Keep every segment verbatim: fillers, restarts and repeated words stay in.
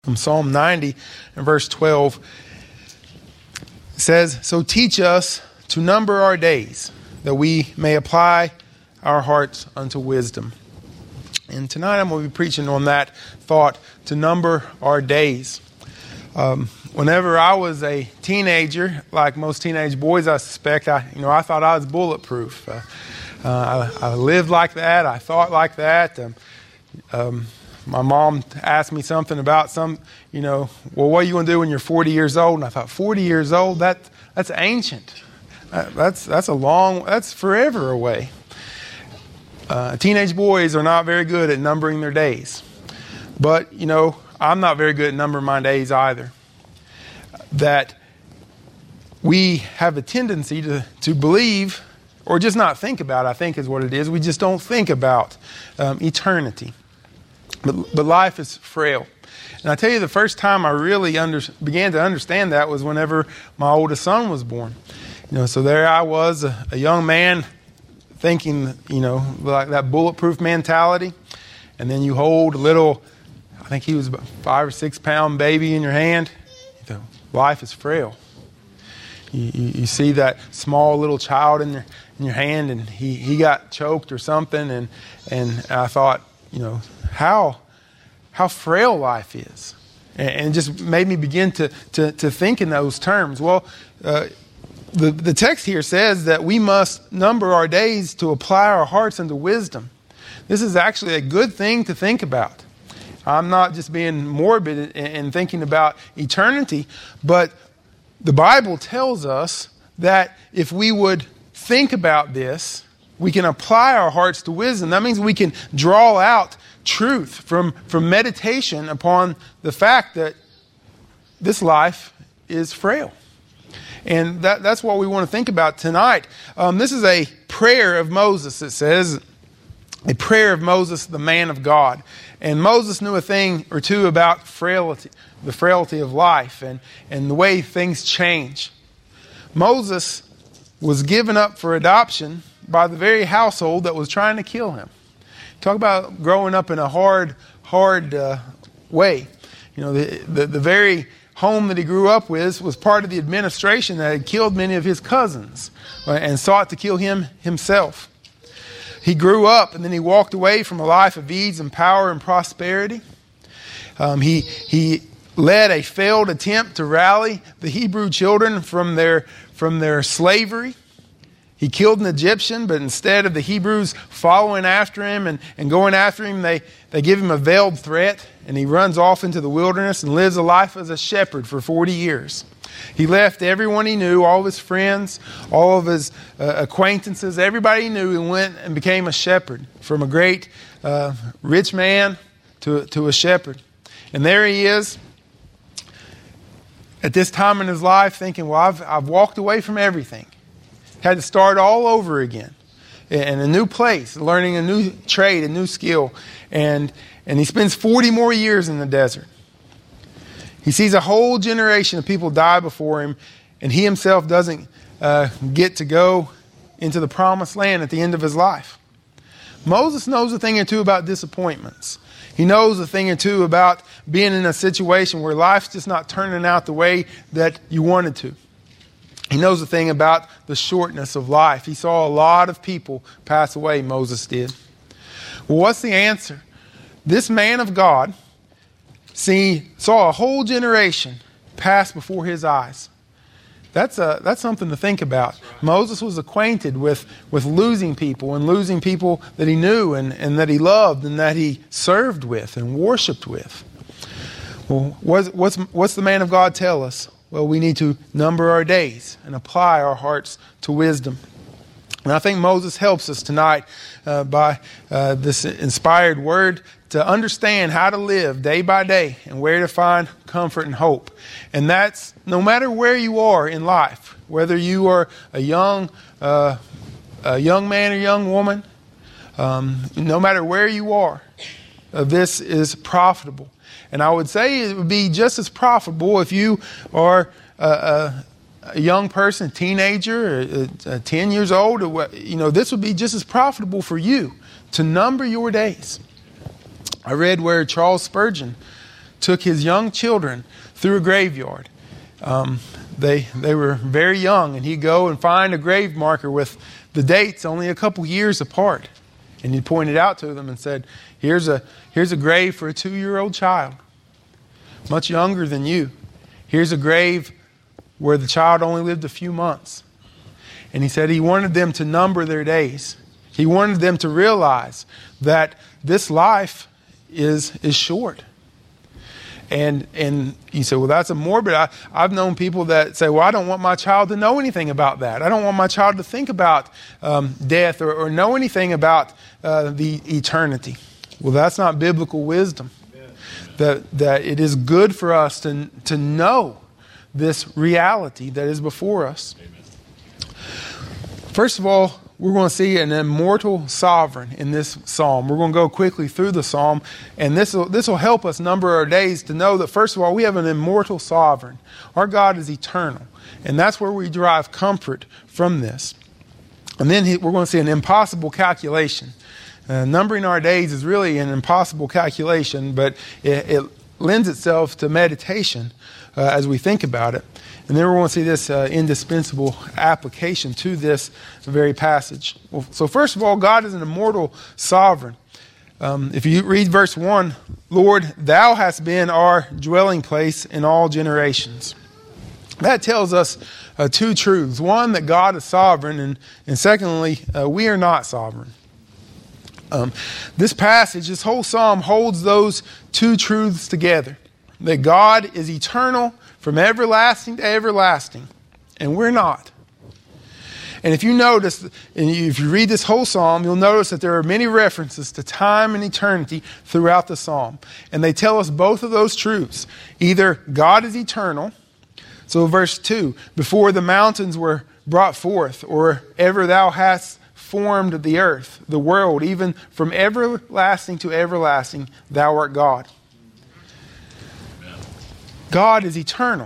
From Psalm ninety and verse twelve, it says, "So teach us to number our days, that we may apply our hearts unto wisdom." And tonight I'm going to be preaching on that thought, to number our days. Um, whenever I was a teenager, like most teenage boys, I suspect, I you know I thought I was bulletproof. Uh, uh, I, I lived like that. I thought like that. Um, um, My mom asked me something about some, you know, well, what are you going to do when you're forty years old? And I thought, forty years old, that that's ancient. Uh, that's that's a long, that's forever away. Uh, teenage boys are not very good at numbering their days. But, you know, I'm not very good at numbering my days either. That we have a tendency to, to believe, or just not think about, I think is what it is. We just don't think about um, eternity. But, but life is frail. And I tell you, the first time I really under, began to understand that was whenever my oldest son was born. You know, so there I was, a, a young man, thinking, you know, like that bulletproof mentality. And then you hold a little, I think he was about five or six pound baby in your hand. You know, life is frail. You, you, you see that small little child in your, in your hand, and he, he got choked or something. And, and I thought, you know, how how frail life is. And, and it just made me begin to, to, to think in those terms. Well, uh, the, the text here says that we must number our days to apply our hearts unto wisdom. This is actually a good thing to think about. I'm not just being morbid and thinking about eternity, but the Bible tells us that if we would think about this, we can apply our hearts to wisdom. That means we can draw out truth from, from meditation upon the fact that this life is frail. And that, that's what we want to think about tonight. Um, this is a prayer of Moses, it says. A prayer of Moses, the man of God. And Moses knew a thing or two about frailty, the frailty of life and, and the way things change. Moses was given up for adoption by the very household that was trying to kill him. Talk about growing up in a hard, hard uh, way. You know, the, the the very home that he grew up with was part of the administration that had killed many of his cousins and sought to kill him himself. He grew up and then he walked away from a life of ease and power and prosperity. Um, he he led a failed attempt to rally the Hebrew children from their from their slavery. He killed an Egyptian, but instead of the Hebrews following after him and, and going after him, they, they give him a veiled threat, and he runs off into the wilderness and lives a life as a shepherd for forty years. He left everyone he knew, all of his friends, all of his uh, acquaintances, everybody he knew, and went and became a shepherd, from a great uh, rich man to, to a shepherd. And there he is at this time in his life thinking, well, I've, I've walked away from everything. Had to start all over again in a new place, learning a new trade, a new skill. And, and he spends forty more years in the desert. He sees a whole generation of people die before him, and he himself doesn't uh, get to go into the promised land at the end of his life. Moses knows a thing or two about disappointments. He knows a thing or two about being in a situation where life's just not turning out the way that you wanted to. He knows a thing about the shortness of life. He saw a lot of people pass away, Moses did. Well, what's the answer? This man of God see, saw a whole generation pass before his eyes. That's a, that's something to think about. Moses was acquainted with, with losing people and losing people that he knew and, and that he loved and that he served with and worshiped with. Well, what's, what's, what's the man of God tell us? Well, we need to number our days and apply our hearts to wisdom. And I think Moses helps us tonight uh, by uh, this inspired word to understand how to live day by day and where to find comfort and hope. And that's no matter where you are in life, whether you are a young, uh, a young man or young woman, um, no matter where you are, uh, this is profitable. And I would say it would be just as profitable if you are a, a, a young person, a teenager, a, a ten years old. Or, you know, this would be just as profitable for you to number your days. I read where Charles Spurgeon took his young children through a graveyard. Um, they they were very young, and he'd go and find a grave marker with the dates only a couple years apart. And he pointed out to them and said, here's a, here's a grave for a two-year-old child, much younger than you. Here's a grave where the child only lived a few months. And he said he wanted them to number their days. He wanted them to realize that this life is, is short. And and you say, well, that's a morbid. I, I've known people that say, well, I don't want my child to know anything about that. I don't want my child to think about um, death or, or know anything about uh, the eternity. Well, that's not biblical wisdom. Amen. That that it is good for us to, to know this reality that is before us. Amen. First of all, we're going to see an immortal sovereign in this psalm. We're going to go quickly through the psalm, and this will, this will help us number our days to know that, first of all, we have an immortal sovereign. Our God is eternal, and that's where we derive comfort from this. And then he, we're going to see an impossible calculation. Uh, numbering our days is really an impossible calculation, but it, it lends itself to meditation uh, as we think about it. And then we're going to see this uh, indispensable application to this very passage. Well, so first of all, God is an immortal sovereign. Um, if you read verse one, Lord, thou hast been our dwelling place in all generations. That tells us uh, two truths. One, that God is sovereign, and, and secondly, uh, we are not sovereign. Um, this passage, this whole psalm holds those two truths together. That God is eternal from everlasting to everlasting, and we're not. And if you notice, and if you read this whole psalm, you'll notice that there are many references to time and eternity throughout the psalm. And they tell us both of those truths. Either God is eternal, so verse two, before the mountains were brought forth, or ever thou hast formed the earth, the world, even from everlasting to everlasting, thou art God. God is eternal.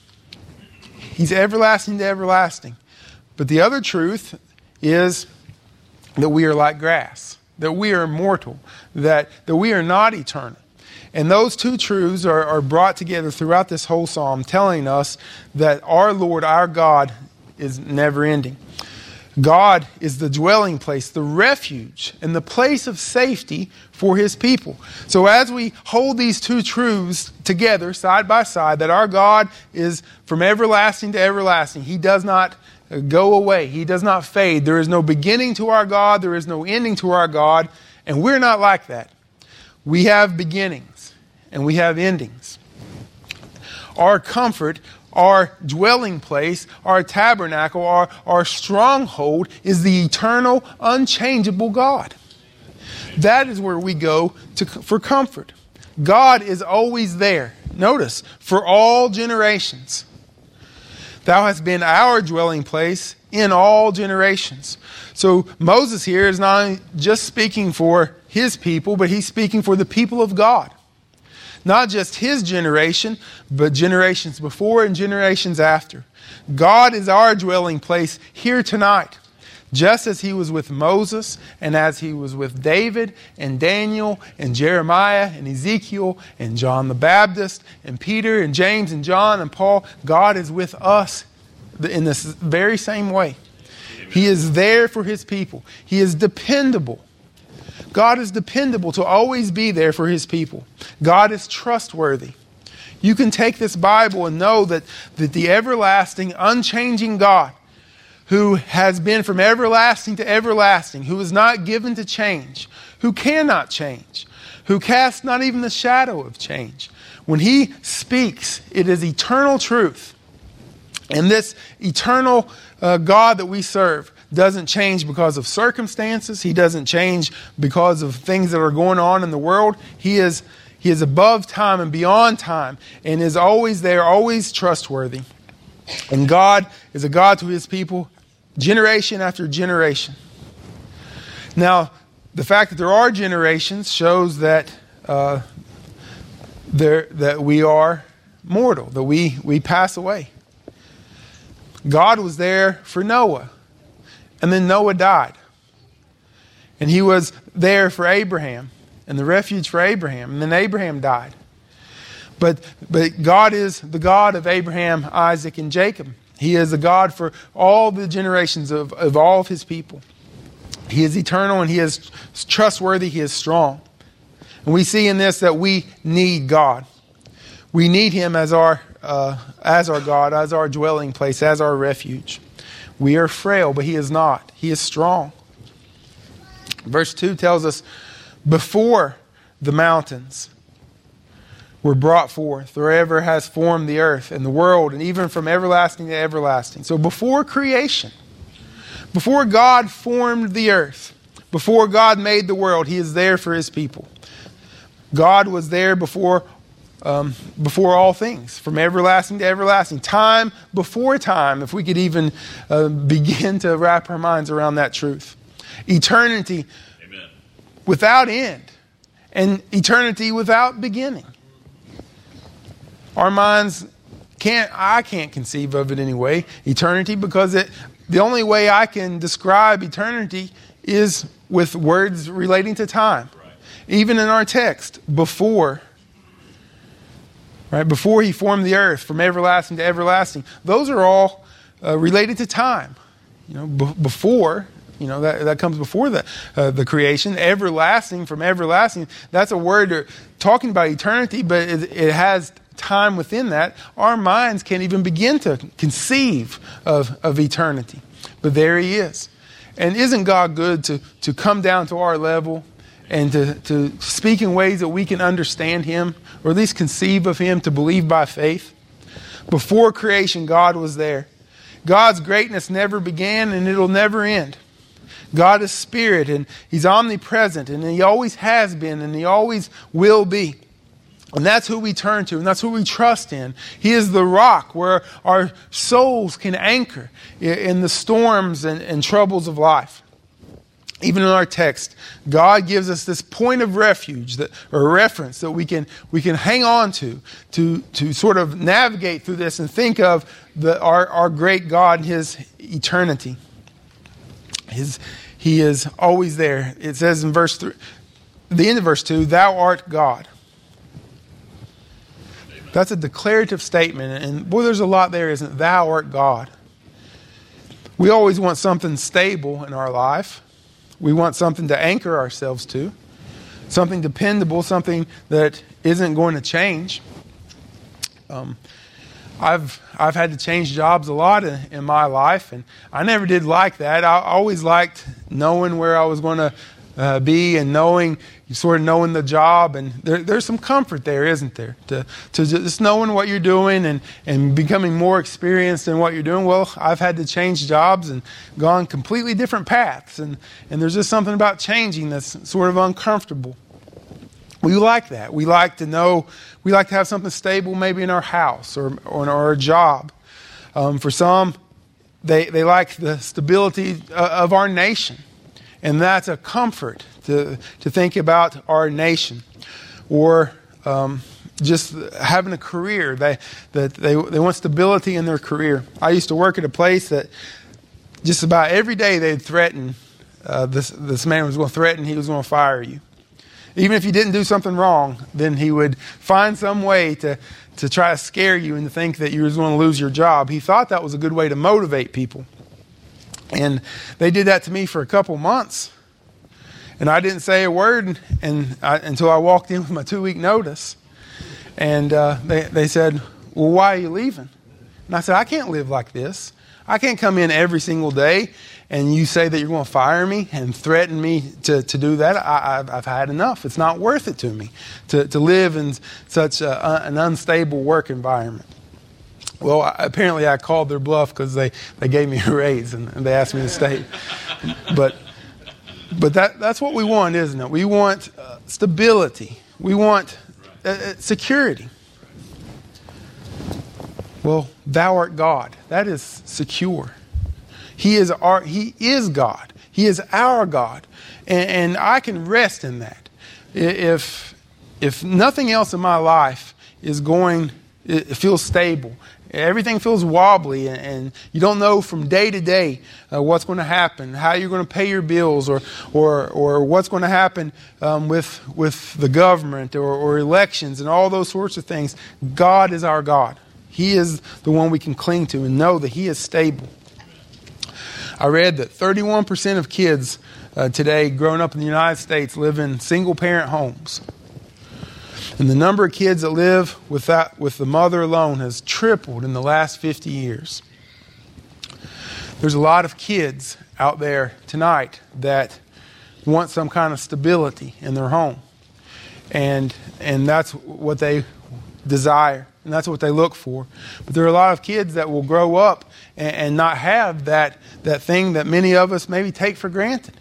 He's everlasting to everlasting. But the other truth is that we are like grass, that we are mortal, that, that we are not eternal. And those two truths are, are brought together throughout this whole psalm, telling us that our Lord, our God, is never ending. God is the dwelling place, the refuge, and the place of safety for his people. So as we hold these two truths together, side by side, that our God is from everlasting to everlasting. He does not go away. He does not fade. There is no beginning to our God. There is no ending to our God. And we're not like that. We have beginnings and we have endings. Our comfort, our dwelling place, our tabernacle, our, our stronghold is the eternal, unchangeable God. That is where we go to, for comfort. God is always there. Notice, for all generations. Thou hast been our dwelling place in all generations. So Moses here is not just speaking for his people, but he's speaking for the people of God. Not just his generation, but generations before and generations after. God is our dwelling place here tonight. Just as he was with Moses, and as he was with David, and Daniel, and Jeremiah, and Ezekiel, and John the Baptist, and Peter, and James, and John, and Paul, God is with us in this very same way. Amen. He is there for his people. He is dependable. God is dependable to always be there for his people. God is trustworthy. You can take this Bible and know that, that the everlasting, unchanging God, who has been from everlasting to everlasting, who is not given to change, who cannot change, who casts not even the shadow of change. When he speaks, it is eternal truth. And this eternal uh, God that we serve doesn't change because of circumstances. He doesn't change because of things that are going on in the world. He is, he is above time and beyond time and is always there, always trustworthy. And God is a God to his people generation after generation. Now, the fact that there are generations shows that uh, there that we are mortal, that we, we pass away. God was there for Noah, and then Noah died. And he was there for Abraham, and the refuge for Abraham, and then Abraham died. But, but God is the God of Abraham, Isaac, and Jacob. He is a God for all the generations of, of all of his people. He is eternal and he is trustworthy. He is strong. And we see in this that we need God. We need him as our, uh, as our God, as our dwelling place, as our refuge. We are frail, but he is not. He is strong. Verse two tells us, before the mountains were brought forth, or ever has formed the earth and the world, and even from everlasting to everlasting. So before creation, before God formed the earth, before God made the world, he is there for his people. God was there before um, before all things, from everlasting to everlasting. Time before time, if we could even uh, begin to wrap our minds around that truth. Eternity Amen. Without end, and eternity without beginning. Our minds can't, I can't conceive of it anyway, eternity, because it, the only way I can describe eternity is with words relating to time. Right. Even in our text, before, right, before he formed the earth, from everlasting to everlasting, those are all uh, related to time. You know, b- before, you know, that, that comes before the, uh, the creation. Everlasting, from everlasting, that's a word talking about eternity, but it, it has time within that. Our minds can't even begin to conceive of, of eternity. But there he is. And isn't God good to, to come down to our level and to, to speak in ways that we can understand him, or at least conceive of him, to believe by faith? Before creation, God was there. God's greatness never began and it'll never end. God is spirit and he's omnipresent, and he always has been and he always will be. And that's who we turn to, and that's who we trust in. He is the rock where our souls can anchor in the storms and, and troubles of life. Even in our text, God gives us this point of refuge, that, or reference that we can we can hang on to, to, to sort of navigate through this and think of the, our, our great God and his eternity. His, he is always there. It says in verse three, the end of verse two, thou art God. That's a declarative statement. And boy, there's a lot there, isn't it? Thou art God. We always want something stable in our life. We want something to anchor ourselves to. Something dependable, something that isn't going to change. Um, I've I've had to change jobs a lot in, in my life, and I never did like that. I always liked knowing where I was going to uh, be and knowing, sort of knowing the job. And there, there's some comfort there, isn't there? To to just knowing what you're doing and, and becoming more experienced in what you're doing. Well, I've had to change jobs and gone completely different paths. And, and there's just something about changing that's sort of uncomfortable. We like that. We like to know, we like to have something stable maybe in our house or, or in our job. Um, for some, they, they like the stability of our nation. And that's a comfort to, to think about our nation. Or um, just having a career. They, that they, they want stability in their career. I used to work at a place that just about every day they'd threaten, uh, this, this man was going to threaten he was going to fire you. Even if you didn't do something wrong, then he would find some way to, to try to scare you and to think that you were going to lose your job. He thought that was a good way to motivate people. And they did that to me for a couple months. And I didn't say a word and I, until I walked in with my two-week notice. And uh, they, they said, well, why are you leaving? And I said, I can't live like this. I can't come in every single day and you say that you're going to fire me and threaten me to, to do that. I, I've, I've had enough. It's not worth it to me to, to live in such a, an unstable work environment. Well, I, apparently I called their bluff because they, they gave me a raise and, and they asked me to stay. But but that that's what we want, isn't it? We want uh, stability. We want uh, security. Well, thou art God. That is secure. He is our. He is God. He is our God, and, and I can rest in that. If if nothing else in my life is going it, it feels stable. Everything feels wobbly, and, and you don't know from day to day uh, what's going to happen, how you're going to pay your bills, or or or what's going to happen um, with with the government or, or elections and all those sorts of things. God is our God. He is the one we can cling to and know that He is stable. I read that thirty-one percent of kids uh, today growing up in the United States live in single-parent homes. And the number of kids that live with that, with the mother alone has tripled in the last fifty years. There's a lot of kids out there tonight that want some kind of stability in their home. And and that's what they desire. And that's what they look for. But there are a lot of kids that will grow up and, and not have that, that thing that many of us maybe take for granted.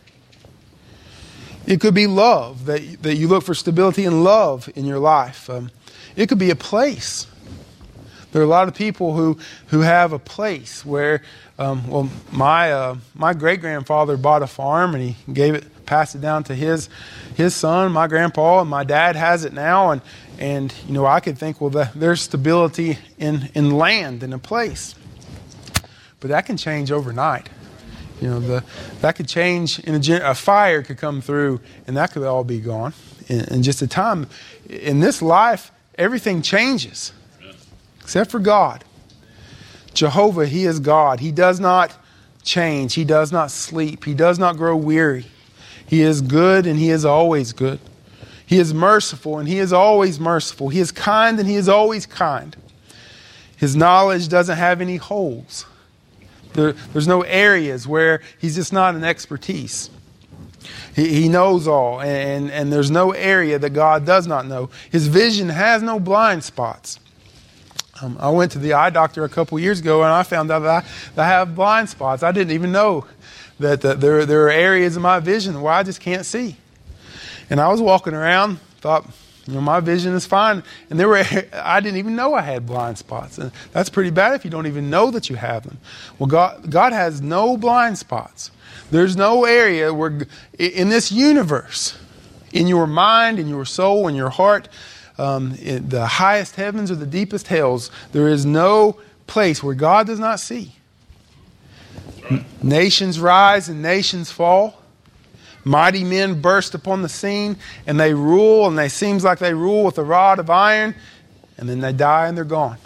It could be love, that, that you look for stability and love in your life. Um, it could be a place. There are a lot of people who, who have a place where, um, well, my uh, my great-grandfather bought a farm and he gave it, passed it down to his his son, my grandpa, and my dad has it now. And, and you know, I could think, well, the, there's stability in, in land, in a place. But that can change overnight. You know, the, that could change, in a, a fire could come through, and that could all be gone in, in just a time. In this life, everything changes, except for God. Jehovah, He is God. He does not change. He does not sleep. He does not grow weary. He is good, and He is always good. He is merciful, and He is always merciful. He is kind, and He is always kind. His knowledge doesn't have any holes. There, there's no areas where He's just not an expertise. He, he knows all, and, and there's no area that God does not know. His vision has no blind spots. Um, I went to the eye doctor a couple years ago, and I found out that I, that I have blind spots. I didn't even know that the, there, there are areas of my vision where I just can't see. And I was walking around, thought, you know, my vision is fine. And there were, I didn't even know I had blind spots. And that's pretty bad if you don't even know that you have them. Well, God, God has no blind spots. There's no area where, in this universe, in your mind, in your soul, in your heart, um, in the highest heavens or the deepest hells, there is no place where God does not see. N- nations rise and nations fall. Mighty men burst upon the scene, and they rule, and they seems like they rule with a rod of iron, and then they die and they're gone.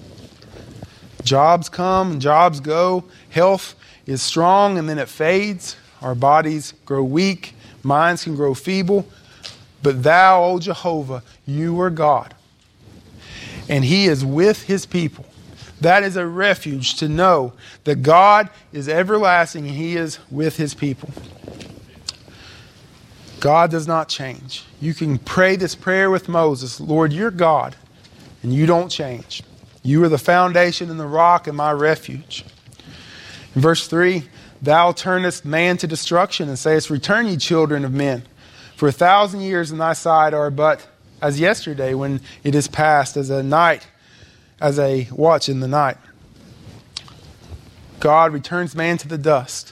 Jobs come and jobs go. Health is strong and then it fades. Our bodies grow weak. Minds can grow feeble. But thou, O Jehovah, you are God. And He is with His people. That is a refuge to know that God is everlasting and He is with His people. God does not change. You can pray this prayer with Moses. Lord, you're God, and you don't change. You are the foundation and the rock and my refuge. In verse three, thou turnest man to destruction and sayest, return ye children of men. For a thousand years in thy sight are but as yesterday when it is past, as a night, as a watch in the night. God returns man to the dust.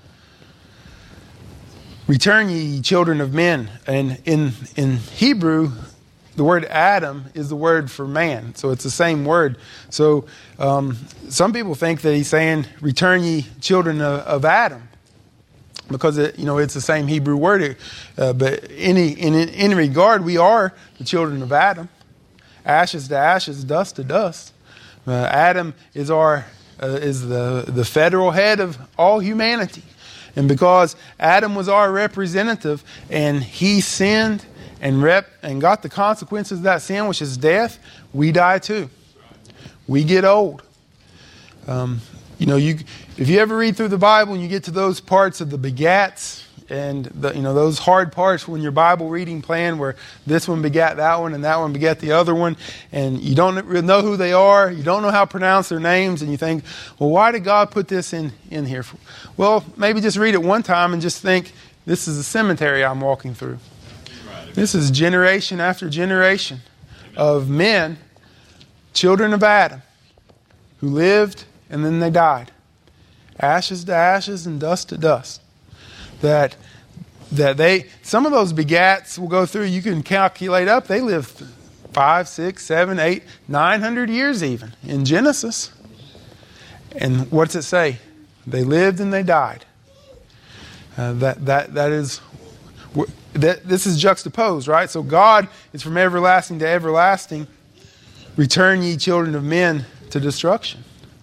Return ye children of men. And in, in Hebrew, the word Adam is the word for man. So it's the same word. So um, some people think that he's saying, return ye children of, of Adam. Because it, you know, it's the same Hebrew word. Uh, but any, in any regard, we are the children of Adam. Ashes to ashes, dust to dust. Uh, Adam is our uh, is the, the federal head of all humanity. And because Adam was our representative and he sinned and rep and got the consequences of that sin, which is death, we die too. We get old. Um, you know, you if you ever read through the Bible and you get to those parts of the begats and the, you know those hard parts when your Bible reading plan where this one begat that one and that one begat the other one, and you don't really know who they are, you don't know how to pronounce their names, and you think, well, why did God put this in, in here? For? Well, maybe just read it one time and just think, this is a cemetery I'm walking through. This is generation after generation of men, children of Adam, who lived and then they died. Ashes to ashes and dust to dust. That that they some of those begats will go through, you can calculate up, they live five, six, seven, eight, nine hundred years even in Genesis. And what's it say? They lived and they died. Uh, that that that is that this is juxtaposed, right? So God is from everlasting to everlasting. Return ye children of men to destruction.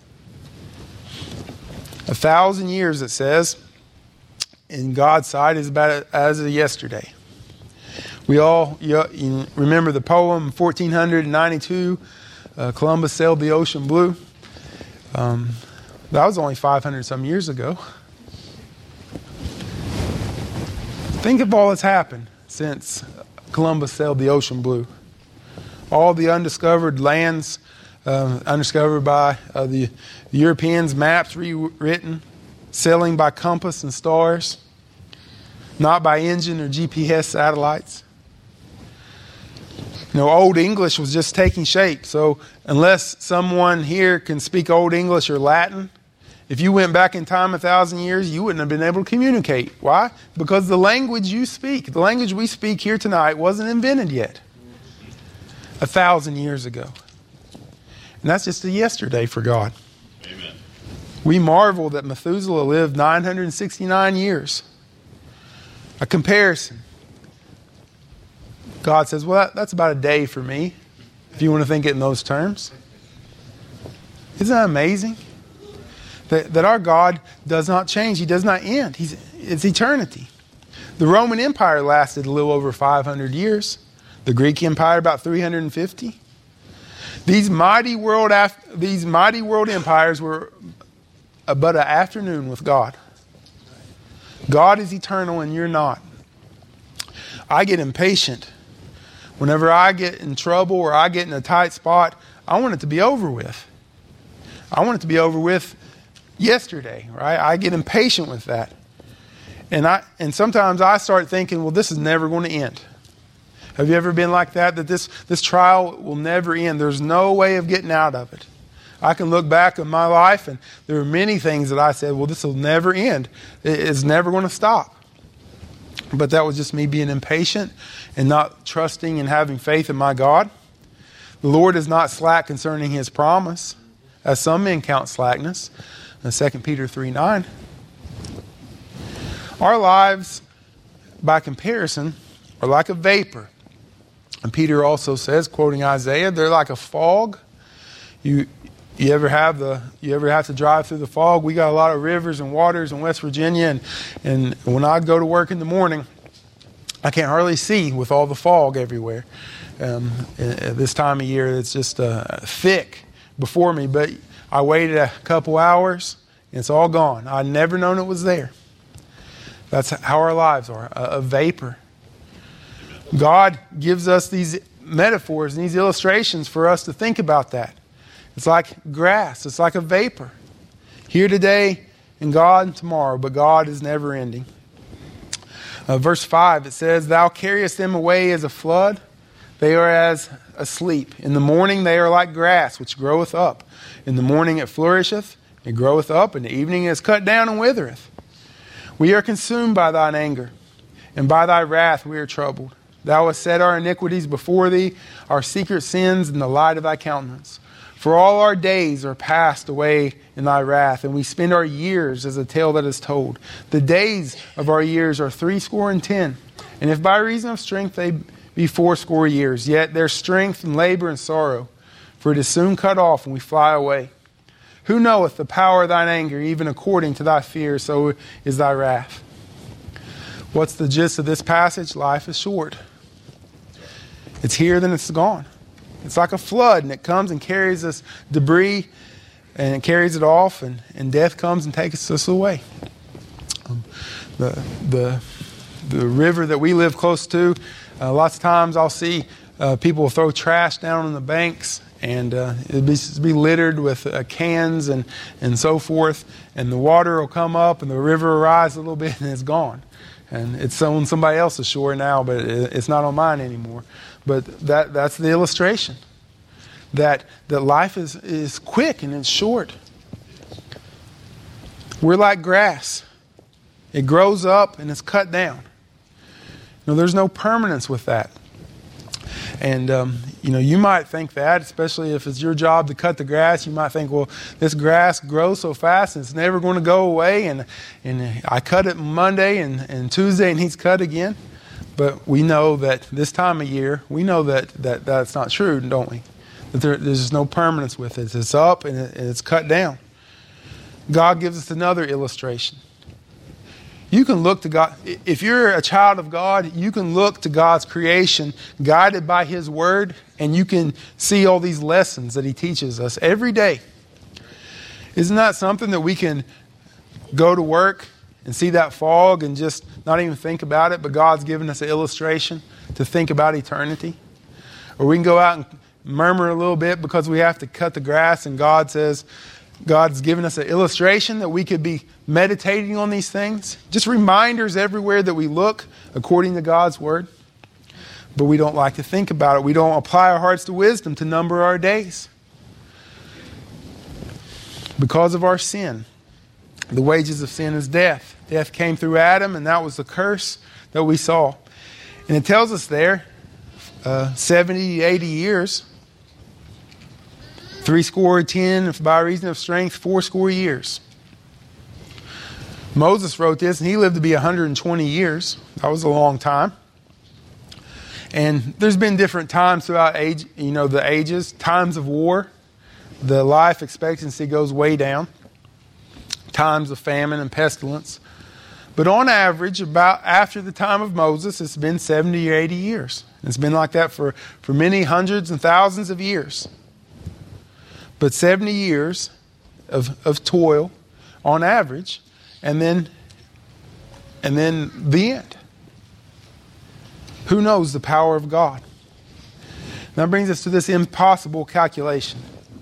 A thousand years, it says, in God's sight is about as of yesterday. We all you, you remember the poem fourteen ninety-two, uh, Columbus sailed the ocean blue. Um, that was only five hundred some years ago. Think of all that's happened since Columbus sailed the ocean blue. All the undiscovered lands, uh, undiscovered by uh, the, the Europeans, maps rewritten, sailing by compass and stars, not by engine or G P S satellites. You know, Old English was just taking shape. So unless someone here can speak Old English or Latin, if you went back in time a thousand years, you wouldn't have been able to communicate. Why? Because the language you speak, the language we speak here tonight, wasn't invented yet. A thousand years ago. And that's just a yesterday for God. Amen. We marvel that Methuselah lived nine hundred sixty-nine years. A comparison. God says, well, that, that's about a day for me, if you want to think it in those terms. Isn't that amazing? That, that our God does not change. He does not end. He's, it's eternity. The Roman Empire lasted a little over five hundred years. The Greek Empire about three hundred fifty. These mighty world af- these mighty world empires were but an afternoon with God. God is eternal and you're not. I get impatient. Whenever I get in trouble or I get in a tight spot, I want it to be over with. I want it to be over with yesterday, right? I get impatient with that. And I and sometimes I start thinking, well, this is never going to end. Have you ever been like that? That this, this trial will never end. There's no way of getting out of it. I can look back on my life and there are many things that I said, well, this will never end. It's never going to stop. But that was just me being impatient and not trusting and having faith in my God. The Lord is not slack concerning his promise, as some men count slackness. In Second Peter three nine. Our lives, by comparison, are like a vapor. And Peter also says, quoting Isaiah, they're like a fog. You you ever have the you ever have to drive through the fog? We got a lot of rivers and waters in West Virginia, and, and when I go to work in the morning, I can't hardly see with all the fog everywhere. Um, at this time of year, it's just uh, thick before me. But I waited a couple hours, and it's all gone. I'd never known it was there. That's how our lives are, a, a vapor. God gives us these metaphors and these illustrations for us to think about that. It's like grass. It's like a vapor. Here today and God tomorrow, but God is never ending. Uh, verse five, it says, Thou carriest them away as a flood. They are as asleep. In the morning they are like grass, which groweth up. In the morning it flourisheth, it groweth up. In the evening it is cut down and withereth. We are consumed by thine anger, and by thy wrath we are troubled. Thou hast set our iniquities before thee, our secret sins in the light of thy countenance. For all our days are passed away in thy wrath, and we spend our years as a tale that is told. The days of our years are threescore and ten. And if by reason of strength they be fourscore years, yet their strength and labor and sorrow, for it is soon cut off, and we fly away. Who knoweth the power of thine anger, even according to thy fear, so is thy wrath. What's the gist of this passage? Life is short. It's here, then it's gone. It's like a flood, and it comes and carries us debris, and it carries it off, and, and death comes and takes us away. Um, the, the, the river that we live close to, uh, lots of times I'll see uh, people throw trash down on the banks, and uh, it'll be, be littered with uh, cans and, and so forth, and the water will come up, and the river will rise a little bit, and it's gone. And it's on somebody else's shore now, but it, it's not on mine anymore. But that that's the illustration. That that life is, is quick and it's short. We're like grass. It grows up and it's cut down. No, there's no permanence with that. And, um, you know, you might think that, especially if it's your job to cut the grass, you might think, well, this grass grows so fast and it's never going to go away. And and I cut it Monday and, and Tuesday it needs cut again. But we know that this time of year, we know that, that that's not true, don't we? That there, there's no permanence with it. It's up and, it, and it's cut down. God gives us another illustration. You can look to God. If you're a child of God, you can look to God's creation, guided by His Word, and you can see all these lessons that He teaches us every day. Isn't that something that we can go to work and see that fog and just not even think about it, but God's given us an illustration to think about eternity? Or we can go out and murmur a little bit because we have to cut the grass, and God says, God's given us an illustration that we could be meditating on these things. Just reminders everywhere that we look according to God's Word. But we don't like to think about it. We don't apply our hearts to wisdom to number our days. Because of our sin. The wages of sin is death. Death came through Adam, and that was the curse that we saw. And it tells us there, uh, seventy, eighty years. Three score ten, if by reason of strength, four score years. Moses wrote this, and he lived to be one hundred twenty years. That was a long time. And there's been different times throughout age, you know, the ages. Times of war, the life expectancy goes way down. Times of famine and pestilence. But on average, about after the time of Moses, it's been seventy or eighty years. It's been like that for, for many hundreds and thousands of years. But seventy years of, of toil on average, and then, and then the end. Who knows the power of God? That brings us to this impossible calculation.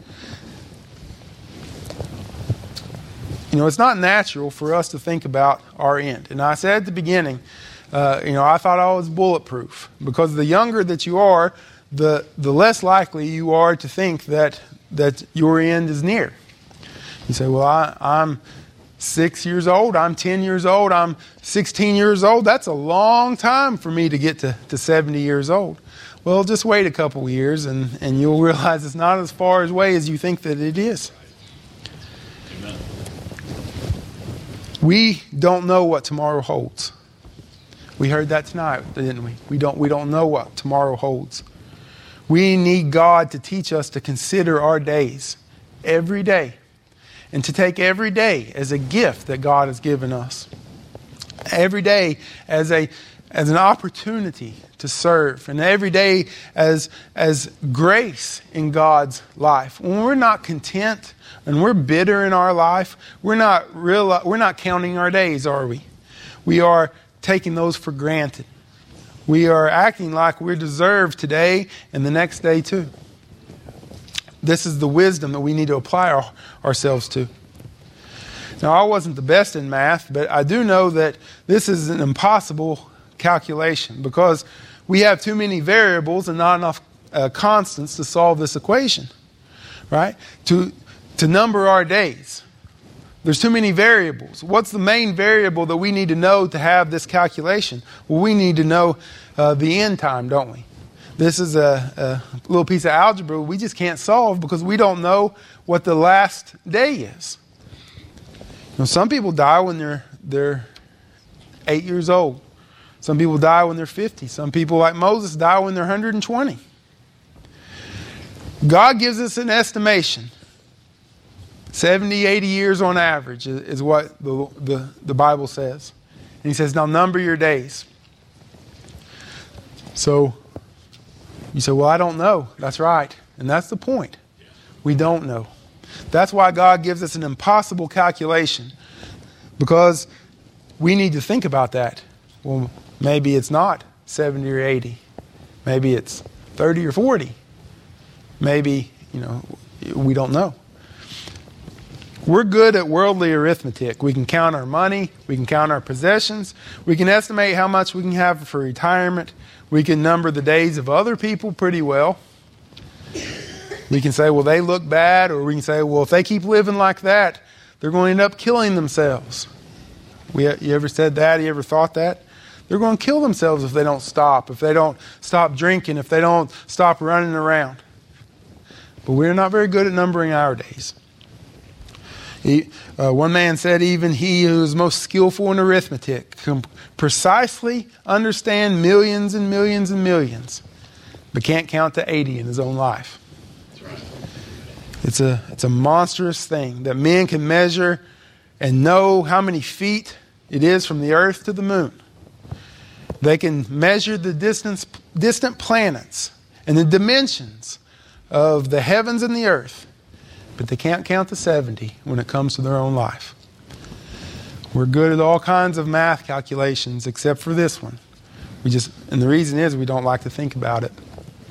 You know, it's not natural for us to think about our end. And I said at the beginning, uh, you know, I thought I was bulletproof. Because the younger that you are, the the less likely you are to think that that your end is near. You say, well, I, I'm six years old, I'm ten years old, I'm sixteen years old. That's a long time for me to get to, to seventy years old. Well, just wait a couple of years and, and you'll realize it's not as far away as you think that it is. Amen. We don't know what tomorrow holds. We heard that tonight, didn't we? We don't, we don't know what tomorrow holds. We need God to teach us to consider our days every day and to take every day as a gift that God has given us. Every day as a as an opportunity to serve, and every day as as grace in God's life. When we're not content and we're bitter in our life, we're not real we're not counting our days, are we? We are taking those for granted. We are acting like we're deserved today and the next day too. This is the wisdom that we need to apply our, ourselves to. Now, I wasn't the best in math, but I do know that this is an impossible calculation because we have too many variables and not enough uh, constants to solve this equation, right? To, to number our days. There's too many variables. What's the main variable that we need to know to have this calculation? Well, we need to know uh, the end time, don't we? This is a, a little piece of algebra we just can't solve because we don't know what the last day is. You know, some people die when they're they're eight years old. Some people die when they're fifty. Some people, like Moses, die when they're one hundred twenty. God gives us an estimation. seventy, eighty years on average is what the, the, the Bible says. And he says, now number your days. So you say, well, I don't know. That's right. And that's the point. We don't know. That's why God gives us an impossible calculation. Because we need to think about that. Well, maybe it's not seventy or eighty. Maybe it's thirty or forty. Maybe, you know, we don't know. We're good at worldly arithmetic. We can count our money. We can count our possessions. We can estimate how much we can have for retirement. We can number the days of other people pretty well. We can say, well, they look bad. Or we can say, well, if they keep living like that, they're going to end up killing themselves. We, you ever said that? You ever thought that? They're going to kill themselves if they don't stop, if they don't stop drinking, if they don't stop running around. But we're not very good at numbering our days. He, uh, one man said, even he who is most skillful in arithmetic can precisely understand millions and millions and millions, but can't count to eighty in his own life. That's right. It's a, it's a monstrous thing that men can measure and know how many feet it is from the earth to the moon. They can measure the distance, distant planets and the dimensions of the heavens and the earth, but they can't count to seventy when it comes to their own life. We're good at all kinds of math calculations except for this one. We just, and the reason is we don't like to think about it.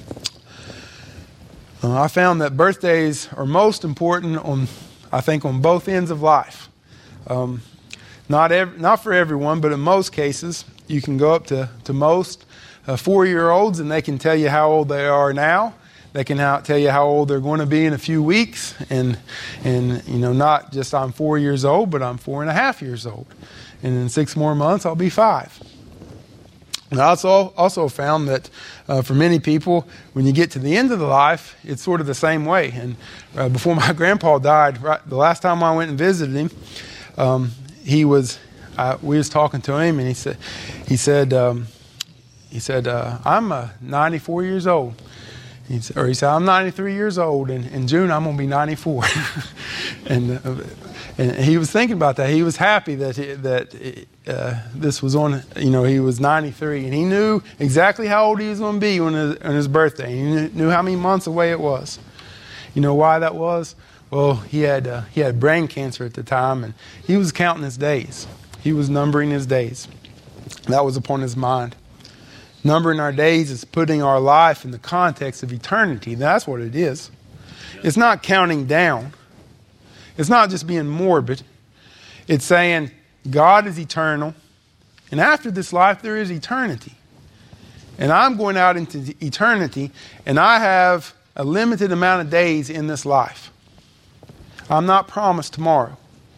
Uh, I found that birthdays are most important on, I think, on both ends of life. Um, not ev- not for everyone, but in most cases, you can go up to, to most uh, four-year-olds and they can tell you how old they are now. They can how, tell you how old they're going to be in a few weeks. And, and you know, not just I'm four years old, but I'm four and a half years old. And in six more months, I'll be five. And I also, also found that uh, for many people, when you get to the end of the life, it's sort of the same way. And uh, before my grandpa died, right, the last time I went and visited him, um, he was, uh, we was talking to him, and he said, he said, um, he said, uh, I'm uh, ninety-four years old. He said, or he said, I'm ninety-three years old, and in June I'm going to be ninety-four. and uh, and he was thinking about that. He was happy that he, that uh, this was on. You know, he was ninety-three, and he knew exactly how old he was going to be on his, on his birthday. He knew, knew how many months away it was. You know why that was? Well, he had uh, he had brain cancer at the time, and he was counting his days. He was numbering his days. That was upon his mind. Numbering our days is putting our life in the context of eternity. That's what it is. It's not counting down. It's not just being morbid. It's saying God is eternal, and after this life there is eternity. And I'm going out into eternity, and I have a limited amount of days in this life. I'm not promised tomorrow.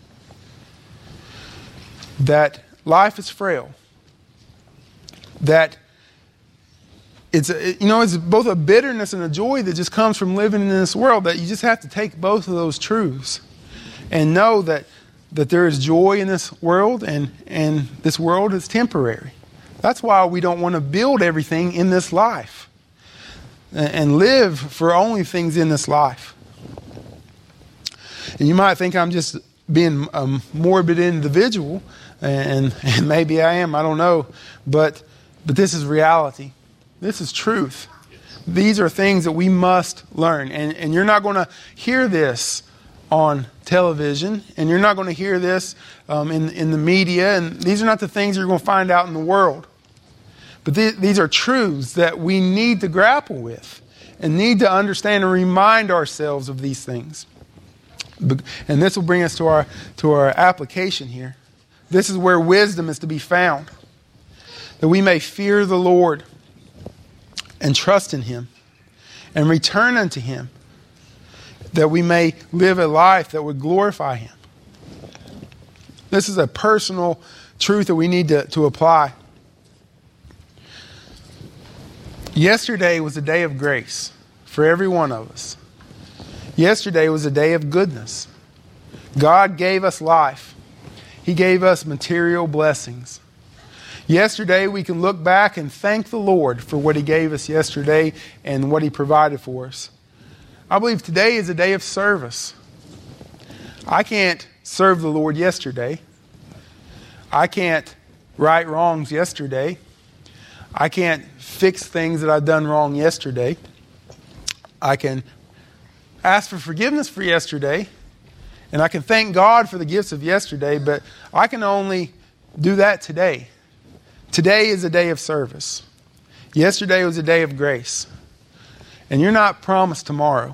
That life is frail. That It's a, you know, it's both a bitterness and a joy that just comes from living in this world, that you just have to take both of those truths and know that that there is joy in this world, and, and this world is temporary. That's why we don't want to build everything in this life and, and live for only things in this life. And you might think I'm just being a morbid individual, and, and maybe I am, I don't know, but but this is reality. This is truth. These are things that we must learn. And, and you're not going to hear this on television, and you're not going to hear this um, in, in the media, and these are not the things you're going to find out in the world. But th- these are truths that we need to grapple with and need to understand and remind ourselves of these things. And this will bring us to our, to our application here. This is where wisdom is to be found, that we may fear the Lord and trust in Him and return unto Him, that we may live a life that would glorify Him. This is a personal truth that we need to, to apply. Yesterday was a day of grace for every one of us. Yesterday was a day of goodness. God gave us life. He gave us material blessings. Yesterday, we can look back and thank the Lord for what He gave us yesterday and what He provided for us. I believe today is a day of service. I can't serve the Lord yesterday. I can't right wrongs yesterday. I can't fix things that I've done wrong yesterday. I can ask for forgiveness for yesterday, and I can thank God for the gifts of yesterday, but I can only do that today. Today is a day of service. Yesterday was a day of grace. And you're not promised tomorrow.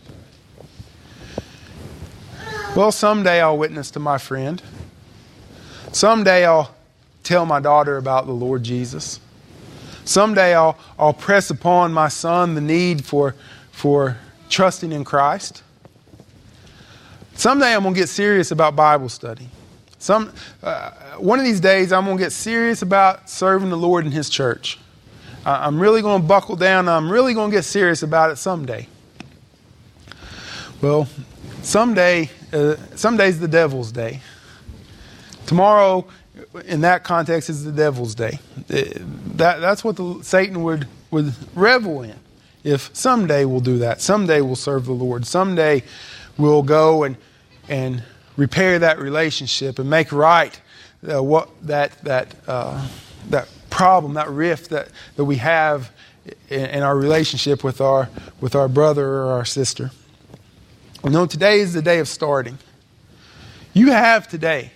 Well, someday I'll witness to my friend. Someday I'll tell my daughter about the Lord Jesus. Someday I'll, I'll press upon my son the need for, for trusting in Christ. Someday I'm going to get serious about Bible study. Some uh, one of these days, I'm going to get serious about serving the Lord in His church. Uh, I'm really going to buckle down. I'm really going to get serious about it someday. Well, someday, uh, someday's the devil's day. Tomorrow, in that context, is the devil's day. It, that that's what the, Satan would would revel in. If someday we'll do that, someday we'll serve the Lord, someday we'll go and and repair that relationship and make right uh, what that that uh, that problem, that rift that, that we have in, in our relationship with our with our brother or our sister. You know, today is the day of starting. You have today.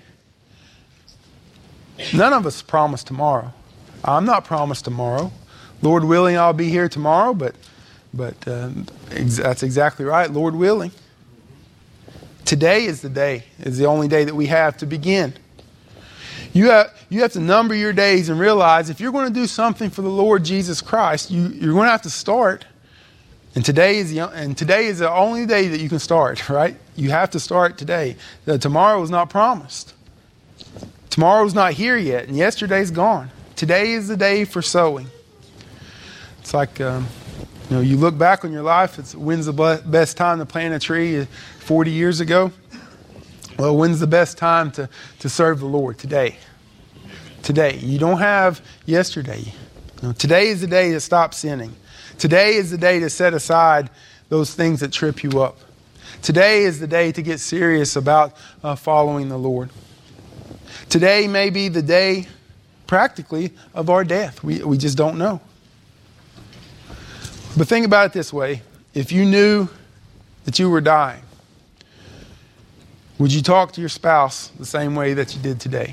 None of us promise tomorrow. I'm not promised tomorrow. Lord willing, I'll be here tomorrow, but but uh, ex- that's exactly right. Lord willing. Today is the day, is the only day that we have to begin. You have, you have to number your days and realize if you're going to do something for the Lord Jesus Christ, you, you're going to have to start. And today is the and today is the only day that you can start, right? You have to start today. The, tomorrow is not promised. Tomorrow's not here yet, and yesterday's gone. Today is the day for sowing. It's like, um, you know, you look back on your life, it's when's the best time to plant a tree forty years ago? Well, when's the best time to, to serve the Lord? Today. Today. You don't have yesterday. You know, today is the day to stop sinning. Today is the day to set aside those things that trip you up. Today is the day to get serious about uh, following the Lord. Today may be the day, practically, of our death. We, we just don't know. But think about it this way. If you knew that you were dying, would you talk to your spouse the same way that you did today?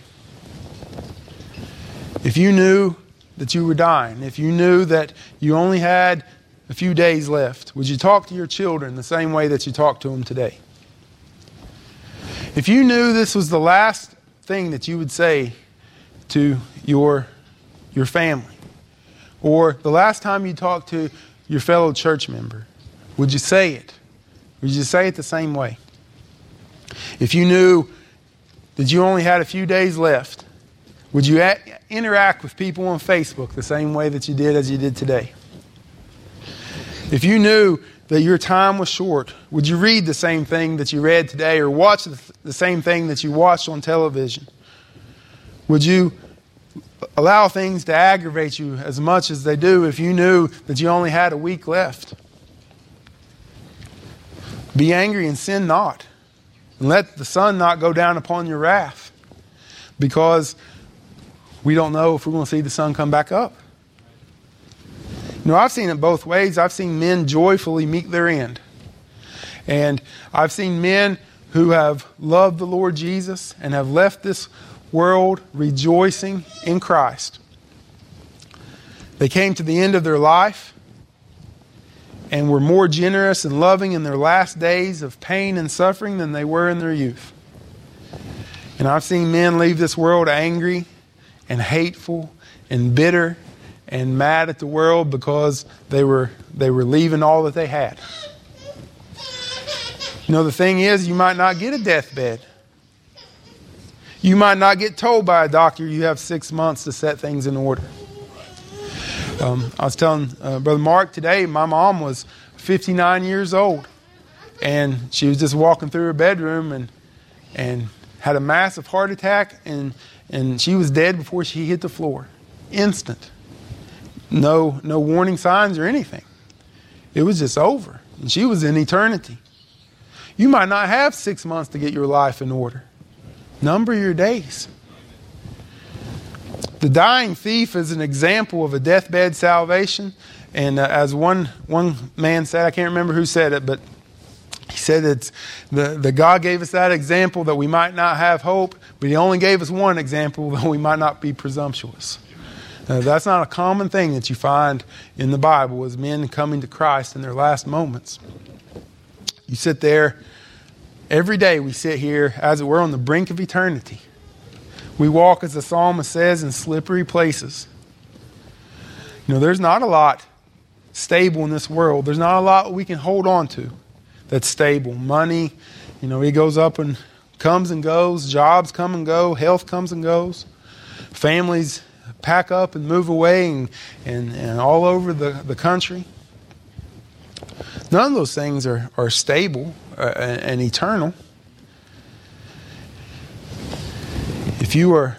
If you knew that you were dying, if you knew that you only had a few days left, would you talk to your children the same way that you talk to them today? If you knew this was the last thing that you would say to your, your family, or the last time you talked to your fellow church member, would you say it? Would you say it the same way? If you knew that you only had a few days left, would you a- interact with people on Facebook the same way that you did as you did today? If you knew that your time was short, would you read the same thing that you read today or watch the, th- the same thing that you watched on television? Would you allow things to aggravate you as much as they do if you knew that you only had a week left? Be angry and sin not. And let the sun not go down upon your wrath, because we don't know if we're going to see the sun come back up. You know, I've seen it both ways. I've seen men joyfully meet their end. And I've seen men who have loved the Lord Jesus and have left this world rejoicing in Christ. They came to the end of their life and were more generous and loving in their last days of pain and suffering than they were in their youth. And I've seen men leave this world angry and hateful and bitter and mad at the world because they were they were leaving all that they had. You know, the thing is, you might not get a deathbed. You might not get told by a doctor you have six months to set things in order. Um, I was telling uh, Brother Mark today, my mom was fifty-nine years old, and she was just walking through her bedroom and and had a massive heart attack, and and she was dead before she hit the floor. Instant. No, no warning signs or anything. It was just over, and she was in eternity. You might not have six months to get your life in order. Number your days. The dying thief is an example of a deathbed salvation. And uh, as one one man said, I can't remember who said it, but he said it's the, the God gave us that example that we might not have hope, but He only gave us one example that we might not be presumptuous. Uh, that's not a common thing that you find in the Bible, is men coming to Christ in their last moments. You sit there, every day we sit here as we're on the brink of eternity. We walk, as the psalmist says, in slippery places. You know, there's not a lot stable in this world. There's not a lot we can hold on to that's stable. Money, you know, it goes up and comes and goes. Jobs come and go. Health comes and goes. Families pack up and move away and, and, and all over the, the country. None of those things are, are stable uh, and, and eternal. If you are,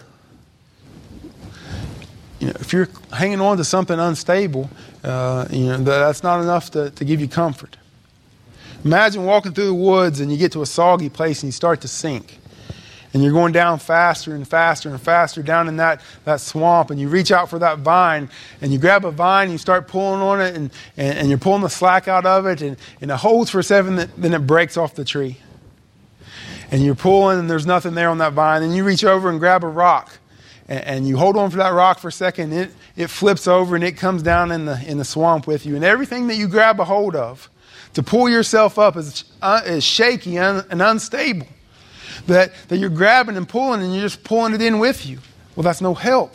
you know, if you're hanging on to something unstable, uh, you know, that's not enough to, to give you comfort. Imagine walking through the woods and you get to a soggy place and you start to sink. And you're going down faster and faster and faster down in that, that swamp, and you reach out for that vine and you grab a vine and you start pulling on it, and, and, and you're pulling the slack out of it, and, and it holds for a second, then it breaks off the tree. And you're pulling and there's nothing there on that vine. And you reach over and grab a rock and, and you hold on for that rock for a second, and it, it flips over and it comes down in the, in the swamp with you. And everything that you grab a hold of to pull yourself up is, uh, is shaky and, and unstable. That, that you're grabbing and pulling and you're just pulling it in with you. Well, that's no help.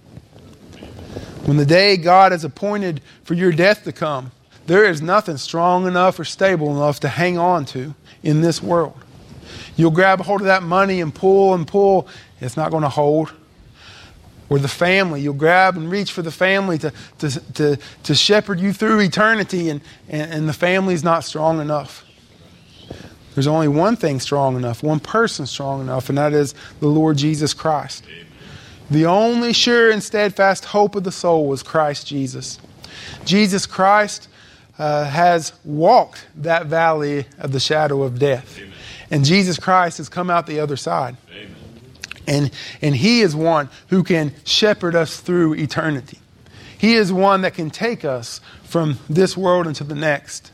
When the day God has appointed for your death to come, there is nothing strong enough or stable enough to hang on to in this world. You'll grab a hold of that money and pull and pull. It's not going to hold. Or the family. You'll grab and reach for the family to, to, to, to shepherd you through eternity, and, and, and the family's not strong enough. There's only one thing strong enough, one person strong enough, and that is the Lord Jesus Christ. Amen. The only sure and steadfast hope of the soul is Christ Jesus. Jesus Christ uh, has walked that valley of the shadow of death. Amen. And Jesus Christ has come out the other side. Amen. And, and He is one who can shepherd us through eternity. He is one that can take us from this world into the next.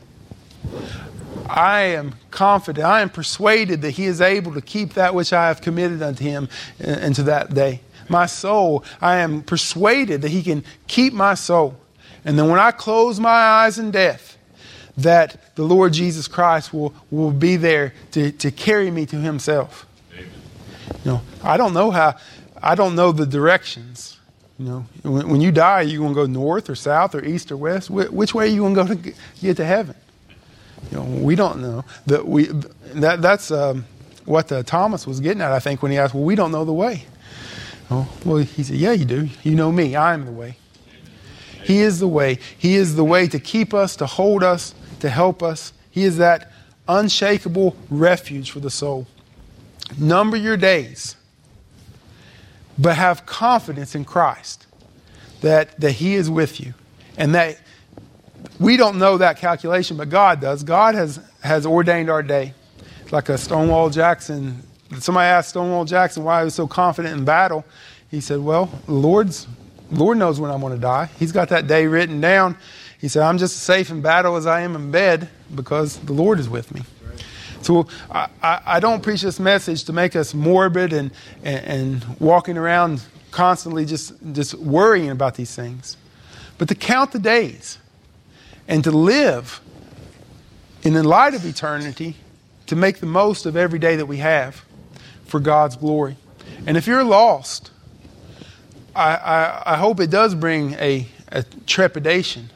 I am confident, I am persuaded that He is able to keep that which I have committed unto Him into that day. My soul, I am persuaded that He can keep my soul. And then when I close my eyes in death, that the Lord Jesus Christ will, will be there to, to carry me to Himself. Amen. You know, I don't know how, I don't know the directions. You know, when, when you die, are you going to go north or south or east or west? Wh- which way are you going to go to get to heaven? You know, we don't know. That we that that's um, what uh, Thomas was getting at, I think, when he asked, "Well, we don't know the way." Oh, well, he said, "Yeah, you do. You know me. I am the way. He is the way. He is the way to keep us, to hold us, to help us. He is that unshakable refuge for the soul. Number your days, but have confidence in Christ that that He is with you, and that." We don't know that calculation, but God does. God has, has ordained our day. It's like a Stonewall Jackson. Somebody asked Stonewall Jackson why he was so confident in battle. He said, well, the Lord's, Lord knows when I'm going to die. He's got that day written down. He said, I'm just as safe in battle as I am in bed because the Lord is with me. Right. So I, I, I don't preach this message to make us morbid and, and, and walking around constantly just, just worrying about these things, but to count the days. And to live in the light of eternity, to make the most of every day that we have for God's glory. And if you're lost, I, I, I hope it does bring a, a trepidation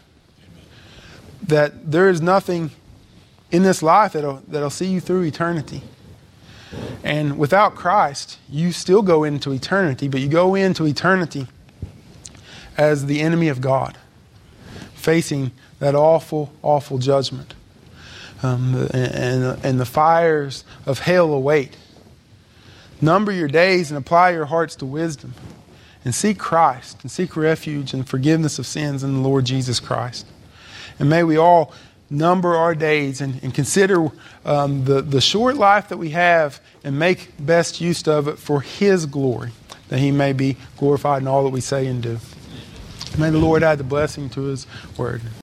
that there is nothing in this life that'll, that'll see you through eternity. And without Christ, you still go into eternity, but you go into eternity as the enemy of God, facing that awful, awful judgment. Um, and, and the fires of hell await. Number your days and apply your hearts to wisdom. And seek Christ and seek refuge and forgiveness of sins in the Lord Jesus Christ. And may we all number our days and, and consider um, the, the short life that we have and make best use of it for His glory, that He may be glorified in all that we say and do. May the Lord add the blessing to His word.